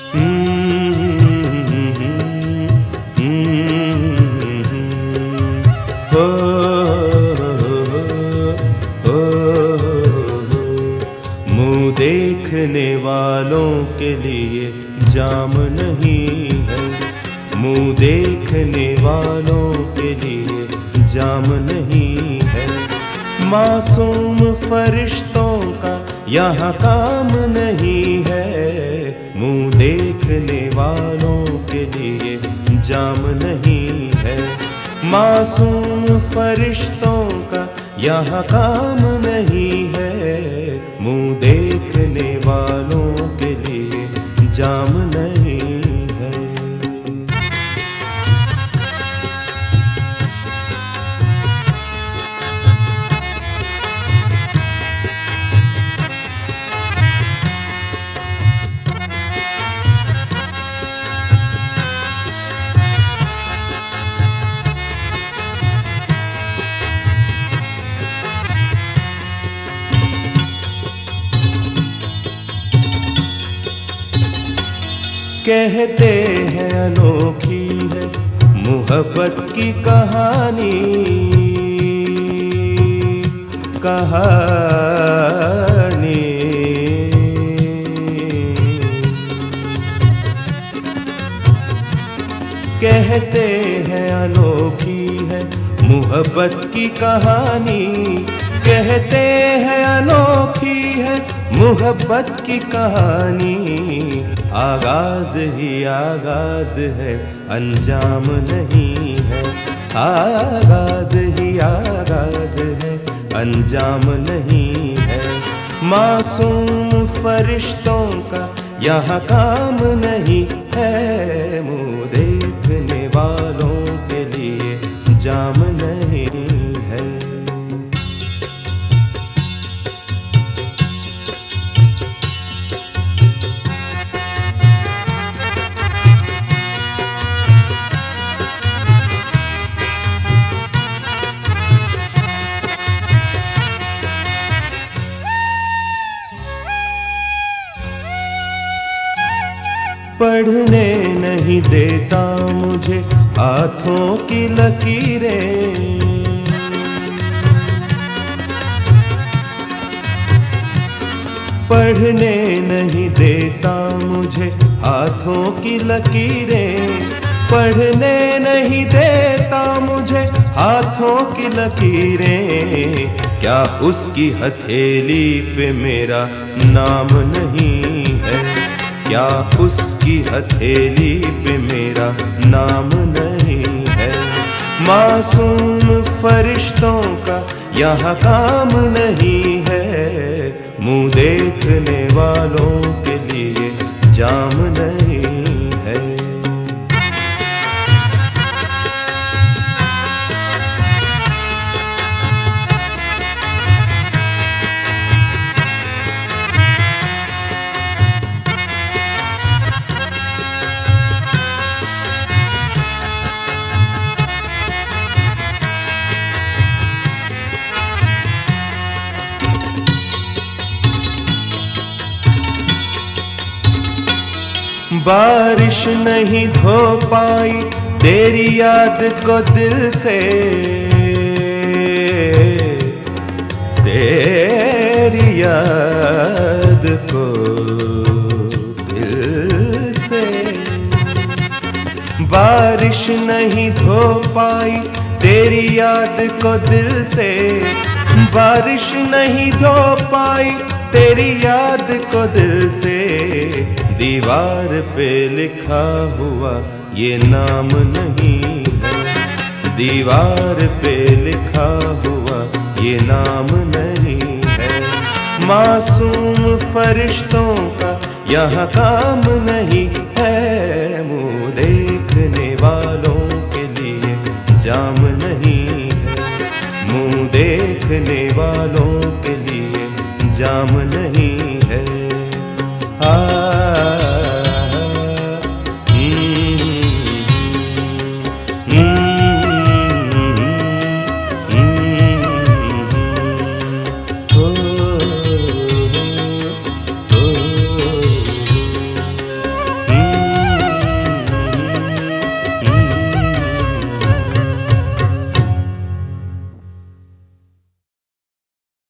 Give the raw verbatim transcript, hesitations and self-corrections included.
हो हो मुँह देखने वालों के लिए जाम नहीं है, मुँह देखने वालों के लिए जाम नहीं है। मासूम फरिश्तों का यहाँ काम नहीं है, मुँह देखने वालों के लिए जाम नहीं है। मासूम फरिश्तों का यहाँ काम नहीं है, मुँह देखने वालों के लिए जाम नहीं है। कहते हैं अनोखी है मोहब्बत की कहानी, कहानी कहते हैं अनोखी है मोहब्बत की कहानी, कहते हैं अनोखी है मोहब्बत की कहानी। आगाज ही आगाज है अंजाम नहीं है, आगाज ही आगाज है अंजाम नहीं है। मासूम फरिश्तों का यहाँ काम नहीं है, मुँह देखने वालों के लिए जाम नहीं है। पढ़ने नहीं देता मुझे हाथों की लकीरें, पढ़ने नहीं देता मुझे हाथों की लकीरें, पढ़ने नहीं देता मुझे हाथों की लकीरें। क्या उसकी हथेली पे मेरा नाम नहीं है, क्या उसकी हथेली पे मेरा नाम नहीं है। मासूम फरिश्तों का यहाँ काम नहीं है, मुँह देखने वालों के लिए जाम नहीं है। बारिश नहीं धो पाई तेरी याद को दिल से, तेरी याद को दिल से। बारिश नहीं धो पाई तेरी याद को दिल से, बारिश नहीं धो पाई तेरी याद को दिल से। दीवार पे लिखा हुआ ये नाम नहीं है, दीवार पे लिखा हुआ ये नाम नहीं है। मासूम फरिश्तों का यहाँ काम नहीं